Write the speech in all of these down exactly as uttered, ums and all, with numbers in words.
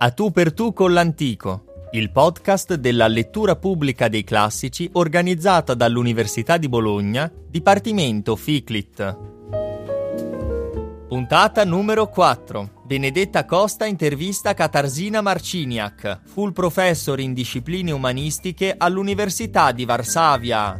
A tu per tu con l'antico, il podcast della lettura pubblica dei classici organizzata dall'Università di Bologna, Dipartimento F I C L I T. Puntata numero quattro. Benedetta Costa intervista Katarzyna Marciniak, full professor in discipline umanistiche all'Università di Varsavia.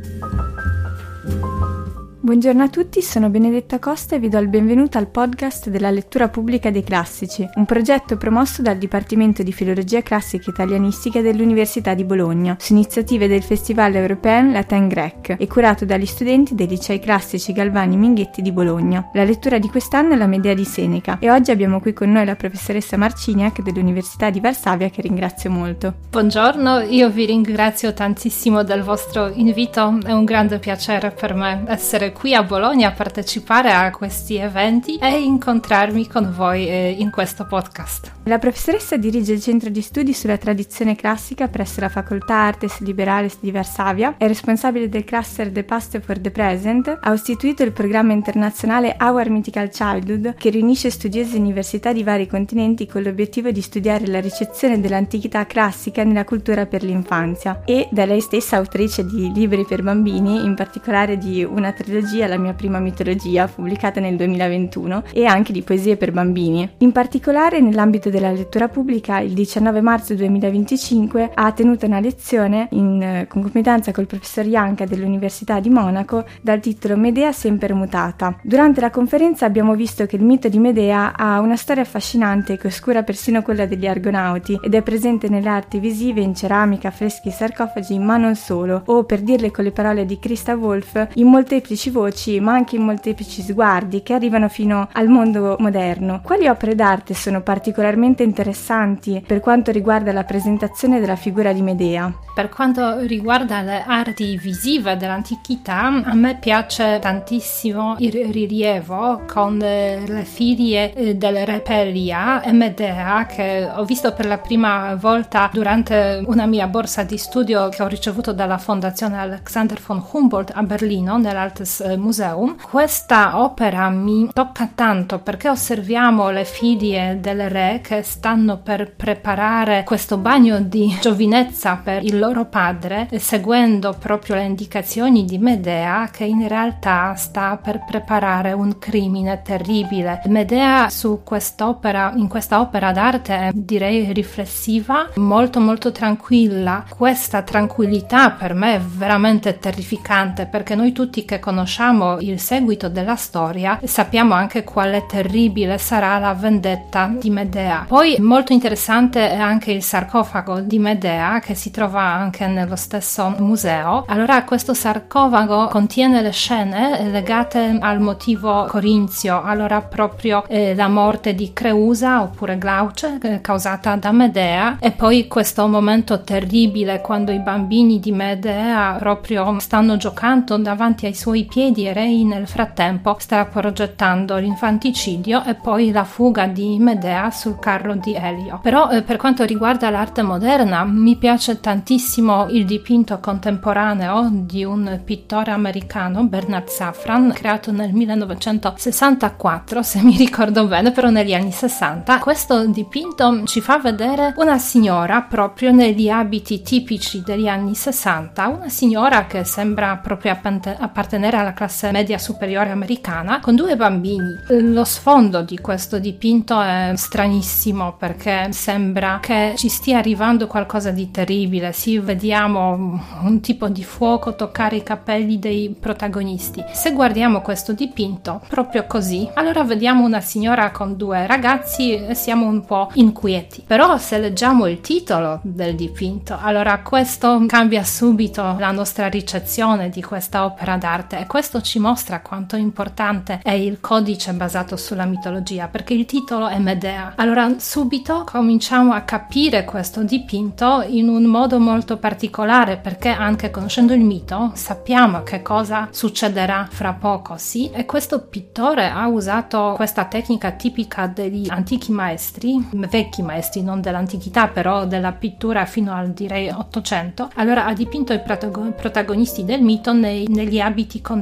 Buongiorno a tutti, sono Benedetta Costa e vi do il benvenuto al podcast della lettura pubblica dei classici, un progetto promosso dal Dipartimento di Filologia Classica e Italianistica dell'Università di Bologna, su iniziative del Festival Européen Latin Grec e curato dagli studenti dei licei classici Galvani Minghetti di Bologna. La lettura di quest'anno è la Medea di Seneca e oggi abbiamo qui con noi la professoressa Marciniak dell'Università di Varsavia, che ringrazio molto. Buongiorno, io vi ringrazio tantissimo del vostro invito, è un grande piacere per me essere qui a Bologna a partecipare a questi eventi e incontrarmi con voi eh, in questo podcast. La professoressa dirige il centro di studi sulla tradizione classica presso la Facoltà Artes Liberales di Varsavia, è responsabile del cluster The Past for the Present, ha istituito il programma internazionale Our Mythical Childhood, che riunisce studiosi di università di vari continenti con l'obiettivo di studiare la ricezione dell'antichità classica nella cultura per l'infanzia, e da lei stessa autrice di libri per bambini, in particolare di una trilogia, La mia prima mitologia, pubblicata nel duemilaventuno, e anche di poesie per bambini. In particolare, nell'ambito della lettura pubblica, il diciannove marzo duemilaventicinque ha tenuto una lezione in concomitanza col professor Janka dell'Università di Monaco dal titolo Medea sempre mutata. Durante la conferenza abbiamo visto che il mito di Medea ha una storia affascinante che oscura persino quella degli Argonauti ed è presente nelle arti visive, in ceramica, affreschi e sarcofagi, ma non solo, o per dirle con le parole di Christa Wolf, in molteplici voci, ma anche in molteplici sguardi che arrivano fino al mondo moderno. Quali opere d'arte sono particolarmente interessanti per quanto riguarda la presentazione della figura di Medea? Per quanto riguarda le arti visive dell'antichità, a me piace tantissimo il rilievo con le figlie del re Pelia e Medea, che ho visto per la prima volta durante una mia borsa di studio che ho ricevuto dalla Fondazione Alexander von Humboldt a Berlino, nell'Altes Museum. Questa opera mi tocca tanto perché osserviamo le figlie del re che stanno per preparare questo bagno di giovinezza per il loro padre, seguendo proprio le indicazioni di Medea, che in realtà sta per preparare un crimine terribile. Medea su quest'opera, in questa opera d'arte, è direi riflessiva, molto molto tranquilla. Questa tranquillità per me è veramente terrificante, perché noi tutti che conosciamo il seguito della storia sappiamo anche quale terribile sarà la vendetta di Medea. Poi molto interessante è anche il sarcofago di Medea, che si trova anche nello stesso museo. Allora, questo sarcofago contiene le scene legate al motivo corinzio, allora proprio eh, la morte di Creusa oppure Glauce eh, causata da Medea, e poi questo momento terribile quando i bambini di Medea proprio stanno giocando davanti ai suoi piedi e lei nel frattempo sta progettando l'infanticidio, e poi la fuga di Medea sul carro di Elio. Però eh, per quanto riguarda l'arte moderna, mi piace tantissimo il dipinto contemporaneo di un pittore americano, Bernard Safran, creato nel millenovecentosessantaquattro, se mi ricordo bene, però negli anni sessanta. Questo dipinto ci fa vedere una signora proprio negli abiti tipici degli anni sessanta, una signora che sembra proprio appartenere alla classe media superiore americana, con due bambini. Lo sfondo di questo dipinto è stranissimo, perché sembra che ci stia arrivando qualcosa di terribile. Sì, vediamo un tipo di fuoco toccare i capelli dei protagonisti. Se guardiamo questo dipinto proprio così, allora vediamo una signora con due ragazzi e siamo un po' inquieti. Però se leggiamo il titolo del dipinto, allora questo cambia subito la nostra ricezione di questa opera d'arte, e questo ci mostra quanto importante è il codice basato sulla mitologia, perché il titolo è Medea. Allora subito cominciamo a capire questo dipinto in un modo molto particolare, perché anche conoscendo il mito sappiamo che cosa succederà fra poco, sì? E questo pittore ha usato questa tecnica tipica degli antichi maestri, vecchi maestri, non dell'antichità, però della pittura fino al direi ottocento. Allora ha dipinto i protagon- protagonisti del mito nei, negli abiti contemporanei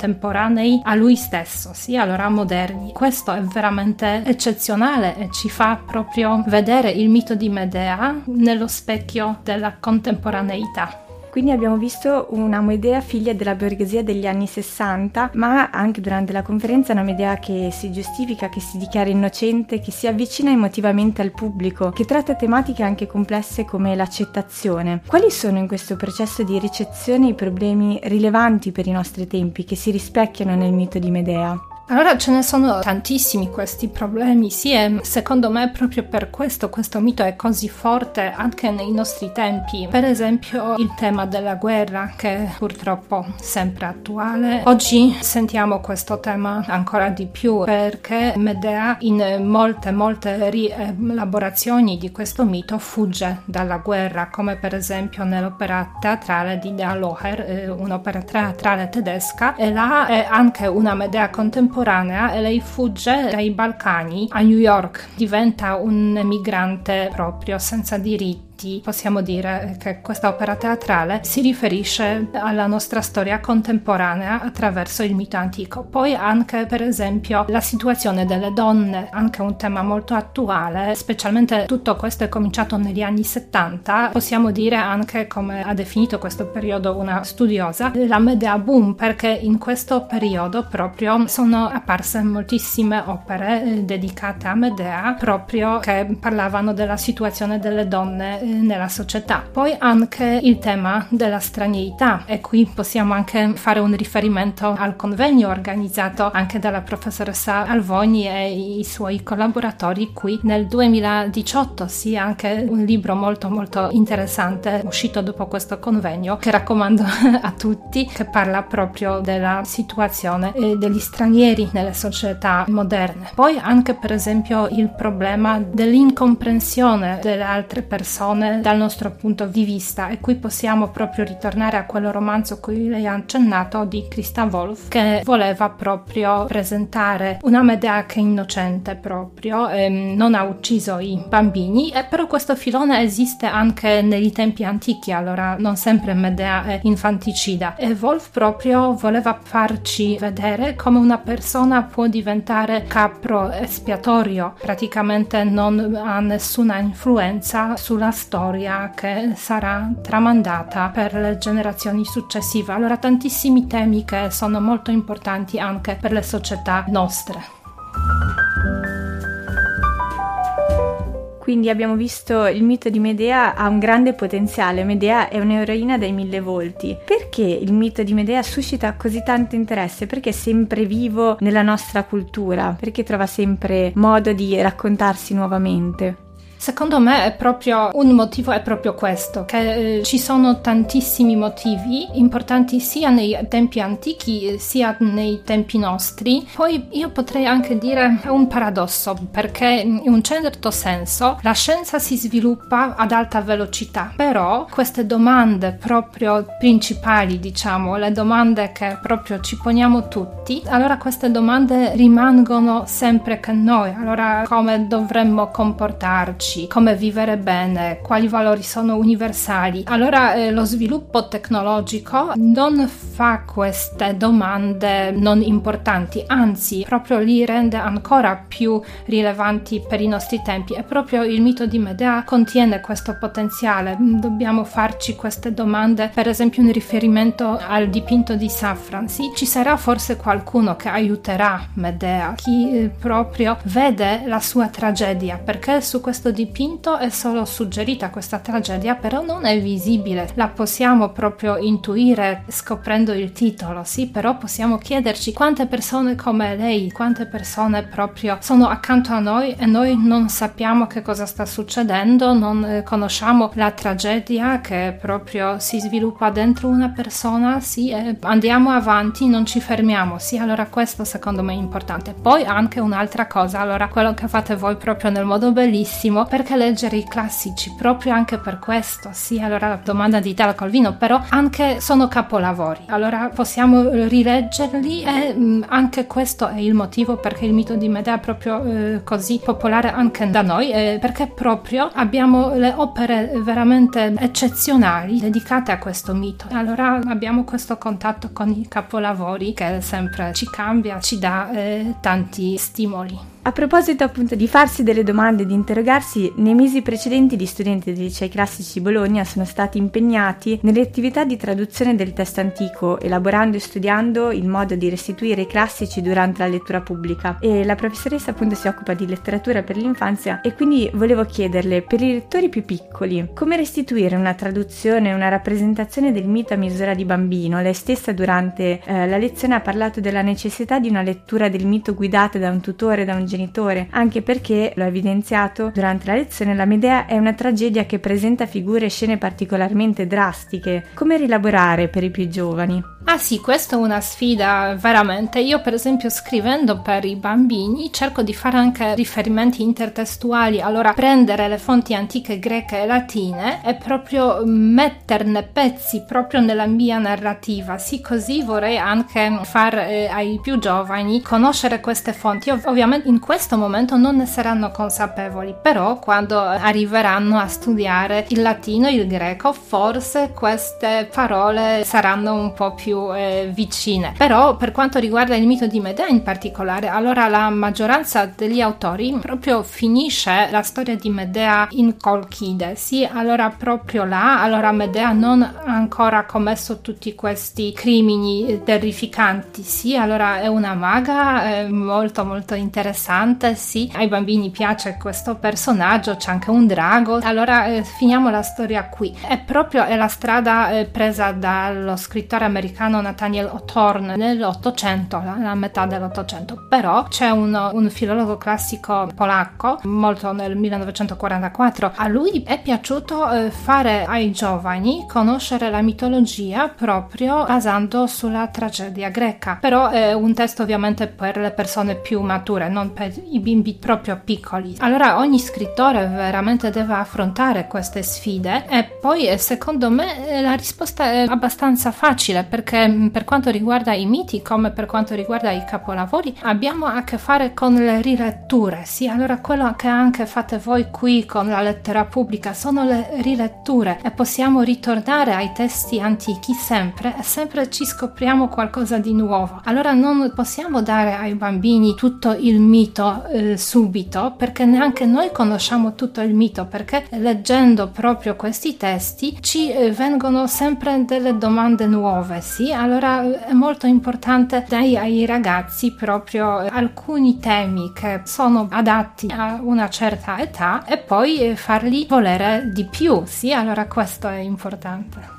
contemporanei a lui stesso, sì, allora moderni. Questo è veramente eccezionale e ci fa proprio vedere il mito di Medea nello specchio della contemporaneità. Quindi abbiamo visto una Medea figlia della borghesia degli anni sessanta, ma anche durante la conferenza una Medea che si giustifica, che si dichiara innocente, che si avvicina emotivamente al pubblico, che tratta tematiche anche complesse come l'accettazione. Quali sono in questo processo di ricezione i problemi rilevanti per i nostri tempi che si rispecchiano nel mito di Medea? Allora ce ne sono tantissimi questi problemi, sì, e secondo me proprio per questo questo mito è così forte anche nei nostri tempi. Per esempio il tema della guerra, che è purtroppo sempre attuale. Oggi sentiamo questo tema ancora di più perché Medea in molte molte rielaborazioni di questo mito fugge dalla guerra, come per esempio nell'opera teatrale di Dea Loher, un'opera teatrale tedesca, e là è anche una Medea contemporanea e lei fugge dai Balcani a New York, diventa un emigrante proprio senza diritti. Possiamo dire che questa opera teatrale si riferisce alla nostra storia contemporanea attraverso il mito antico. Poi anche per esempio la situazione delle donne, anche un tema molto attuale, specialmente tutto questo è cominciato negli anni settanta. Possiamo dire anche, come ha definito questo periodo una studiosa, la Medea boom, perché in questo periodo proprio sono apparse moltissime opere dedicate a Medea, proprio che parlavano della situazione delle donne nella società. Poi anche il tema della stranietà, e qui possiamo anche fare un riferimento al convegno organizzato anche dalla professoressa Alvogni e i suoi collaboratori qui nel duemiladiciotto, sì, anche un libro molto molto interessante uscito dopo questo convegno che raccomando a tutti, che parla proprio della situazione degli stranieri nelle società moderne. Poi anche per esempio il problema dell'incomprensione delle altre persone dal nostro punto di vista, e qui possiamo proprio ritornare a quel romanzo a cui lei ha accennato di Christa Wolf, che voleva proprio presentare una Medea che è innocente proprio, ehm, non ha ucciso i bambini, e però questo filone esiste anche negli tempi antichi, allora non sempre Medea è infanticida, e Wolf proprio voleva farci vedere come una persona può diventare capro espiatorio, praticamente non ha nessuna influenza sulla storia che sarà tramandata per le generazioni successive. Allora tantissimi temi che sono molto importanti anche per le società nostre. Quindi abbiamo visto il mito di Medea ha un grande potenziale. Medea è un'eroina dai mille volti. Perché il mito di Medea suscita così tanto interesse? Perché è sempre vivo nella nostra cultura? Perché trova sempre modo di raccontarsi nuovamente? Secondo me è proprio un motivo, è proprio questo, che eh, ci sono tantissimi motivi importanti sia nei tempi antichi sia nei tempi nostri. Poi io potrei anche dire è un paradosso, perché in un certo senso la scienza si sviluppa ad alta velocità, però queste domande proprio principali, diciamo, le domande che proprio ci poniamo tutti, allora queste domande rimangono sempre con noi. Allora come dovremmo comportarci? Come vivere bene, quali valori sono universali. Allora eh, lo sviluppo tecnologico non fa queste domande non importanti, anzi proprio li rende ancora più rilevanti per i nostri tempi, e proprio il mito di Medea contiene questo potenziale. Dobbiamo farci queste domande, per esempio in riferimento al dipinto di Safran. Sì, ci sarà forse qualcuno che aiuterà Medea, chi eh, proprio vede la sua tragedia, perché su questo dipinto è solo suggerita questa tragedia, però non è visibile, la possiamo proprio intuire scoprendo il titolo, sì, però possiamo chiederci quante persone come lei, quante persone proprio sono accanto a noi e noi non sappiamo che cosa sta succedendo, non eh, conosciamo la tragedia che proprio si sviluppa dentro una persona, sì, e andiamo avanti, non ci fermiamo, sì, allora questo secondo me è importante. Poi anche un'altra cosa, allora quello che fate voi proprio nel modo bellissimo, perché leggere i classici proprio anche per questo, sì, allora la domanda di Italo Calvino, però anche sono capolavori. Allora allora possiamo rileggerli e mh, anche questo è il motivo perché il mito di Medea è proprio eh, così popolare anche da noi, eh, perché proprio abbiamo le opere veramente eccezionali dedicate a questo mito. Allora abbiamo questo contatto con i capolavori che sempre ci cambia, ci dà eh, tanti stimoli. A proposito appunto di farsi delle domande e di interrogarsi, nei mesi precedenti gli studenti dei licei classici di Bologna sono stati impegnati nelle attività di traduzione del testo antico, elaborando e studiando il modo di restituire i classici durante la lettura pubblica. E la professoressa appunto si occupa di letteratura per l'infanzia e quindi volevo chiederle, per i lettori più piccoli, come restituire una traduzione, una rappresentazione del mito a misura di bambino? Lei stessa durante eh, la lezione ha parlato della necessità di una lettura del mito guidata da un tutore, da un genitore, anche perché, l'ho evidenziato durante la lezione, la Medea è una tragedia che presenta figure e scene particolarmente drastiche. Come rielaborare per i più giovani? Ah sì, questa è una sfida veramente. Io per esempio scrivendo per i bambini cerco di fare anche riferimenti intertestuali, allora prendere le fonti antiche greche e latine e proprio metterne pezzi proprio nella mia narrativa. Sì, così vorrei anche far eh, ai più giovani conoscere queste fonti. Ov- ovviamente in questo momento non ne saranno consapevoli, però quando arriveranno a studiare il latino e il greco forse queste parole saranno un po' più Eh, vicine. Però per quanto riguarda il mito di Medea in particolare, allora la maggioranza degli autori proprio finisce la storia di Medea in Colchide, sì, allora proprio là, allora Medea non ha ancora commesso tutti questi crimini terrificanti, sì, allora è una maga è molto molto interessante, sì, ai bambini piace questo personaggio, c'è anche un drago, allora eh, finiamo la storia qui. È proprio è la strada eh, presa dallo scrittore americano Nathaniel Hawthorne nell'Ottocento, la, la metà dell'Ottocento, però c'è un, un filologo classico polacco molto nel millenovecentoquarantaquattro, a lui è piaciuto eh, fare ai giovani conoscere la mitologia proprio basando sulla tragedia greca, però è un testo ovviamente per le persone più mature, non per i bimbi proprio piccoli. Allora ogni scrittore veramente deve affrontare queste sfide e poi eh, secondo me eh, la risposta è abbastanza facile, perché per quanto riguarda i miti come per quanto riguarda i capolavori abbiamo a che fare con le riletture, sì, allora quello che anche fate voi qui con la lettera pubblica sono le riletture e possiamo ritornare ai testi antichi sempre e sempre ci scopriamo qualcosa di nuovo. Allora non possiamo dare ai bambini tutto il mito eh, subito, perché neanche noi conosciamo tutto il mito, perché leggendo proprio questi testi ci eh, vengono sempre delle domande nuove, sì, allora è molto importante dare ai ragazzi proprio alcuni temi che sono adatti a una certa età e poi farli volere di più, sì, allora questo è importante.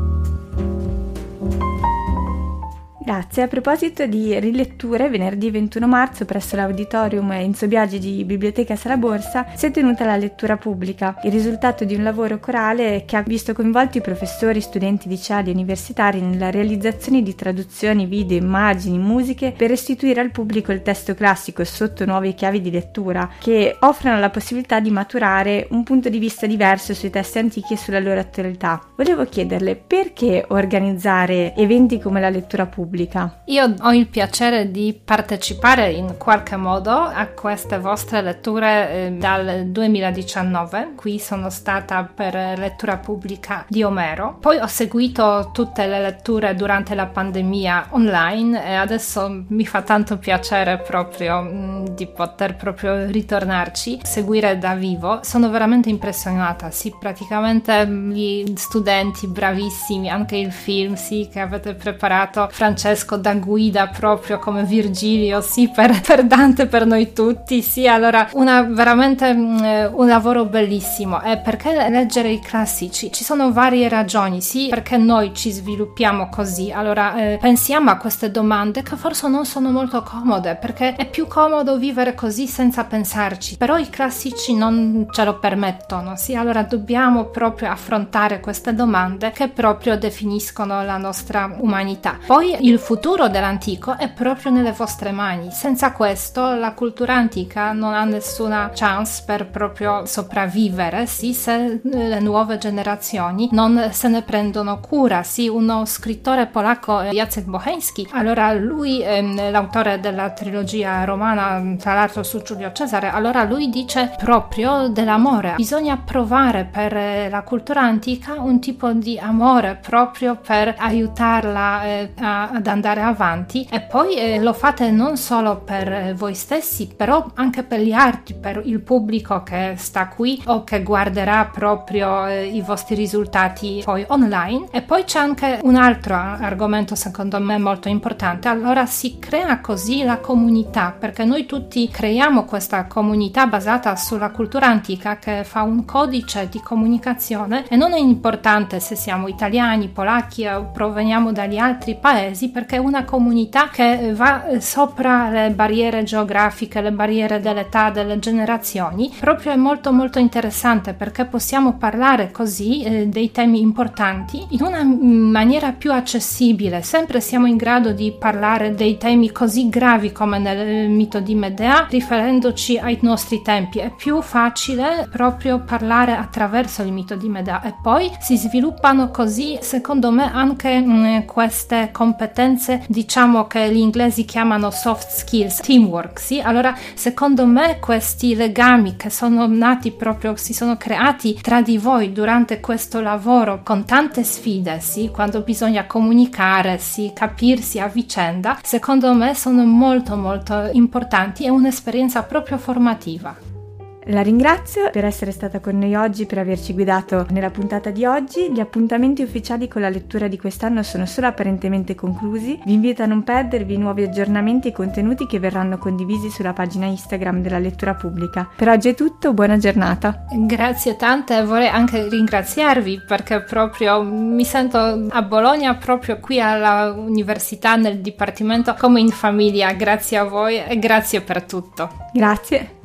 Grazie. A proposito di riletture, venerdì ventuno marzo presso l'auditorium Enzo Biagi di Biblioteca Sala Borsa si è tenuta la lettura pubblica, il risultato di un lavoro corale che ha visto coinvolti professori, studenti liceali e universitari nella realizzazione di traduzioni, video, immagini, musiche per restituire al pubblico il testo classico sotto nuove chiavi di lettura che offrono la possibilità di maturare un punto di vista diverso sui testi antichi e sulla loro attualità. Volevo chiederle perché organizzare eventi come la lettura pubblica? Io ho il piacere di partecipare in qualche modo a queste vostre letture eh, dal duemiladiciannove. Qui sono stata per lettura pubblica di Omero, poi ho seguito tutte le letture durante la pandemia online e adesso mi fa tanto piacere proprio mh, di poter proprio ritornarci, seguire da vivo. Sono veramente impressionata, sì, praticamente gli studenti bravissimi, anche il film sì che avete preparato, Francesco da guida proprio come Virgilio, sì, per, per Dante, per noi tutti, sì, allora una veramente mh, un lavoro bellissimo. E perché leggere i classici? Ci sono varie ragioni, sì, perché noi ci sviluppiamo così, allora eh, pensiamo a queste domande che forse non sono molto comode, perché è più comodo vivere così senza pensarci, però i classici non ce lo permettono, sì, allora dobbiamo proprio affrontare queste domande che proprio definiscono la nostra umanità. Poi il il futuro dell'antico è proprio nelle vostre mani. Senza questo la cultura antica non ha nessuna chance per proprio sopravvivere, sì, se le nuove generazioni non se ne prendono cura. Sì, uno scrittore polacco, Jacek Bocheński, allora lui è l'autore della trilogia romana, tra l'altro su Giulio Cesare, allora lui dice proprio dell'amore. Bisogna provare per la cultura antica un tipo di amore proprio per aiutarla eh, a, ad andare avanti, e poi eh, lo fate non solo per eh, voi stessi, però anche per gli altri, per il pubblico che sta qui o che guarderà proprio eh, i vostri risultati poi online. E poi c'è anche un altro argomento secondo me molto importante. Allora si crea così la comunità, perché noi tutti creiamo questa comunità basata sulla cultura antica che fa un codice di comunicazione, e non è importante se siamo italiani, polacchi o proveniamo dagli altri paesi, perché è una comunità che va sopra le barriere geografiche, le barriere dell'età, delle generazioni. Proprio è molto molto interessante, perché possiamo parlare così eh, dei temi importanti in una maniera più accessibile. Sempre siamo in grado di parlare dei temi così gravi come nel mito di Medea riferendoci ai nostri tempi. È più facile proprio parlare attraverso il mito di Medea, e poi si sviluppano così secondo me anche mh, queste competenze, diciamo, che gli inglesi chiamano soft skills, teamwork, sì? Allora secondo me questi legami che sono nati proprio, si sono creati tra di voi durante questo lavoro con tante sfide, sì? Quando bisogna comunicare, sì, capirsi a vicenda, secondo me sono molto molto importanti. È un'esperienza proprio formativa. La ringrazio per essere stata con noi oggi, per averci guidato nella puntata di oggi. Gli appuntamenti ufficiali con la lettura di quest'anno sono solo apparentemente conclusi. Vi invito a non perdervi nuovi aggiornamenti e contenuti che verranno condivisi sulla pagina Instagram della Lettura Pubblica. Per oggi è tutto, buona giornata. Grazie tante, e vorrei anche ringraziarvi, perché proprio mi sento a Bologna, proprio qui all'università, nel dipartimento, come in famiglia. Grazie a voi e grazie per tutto. Grazie.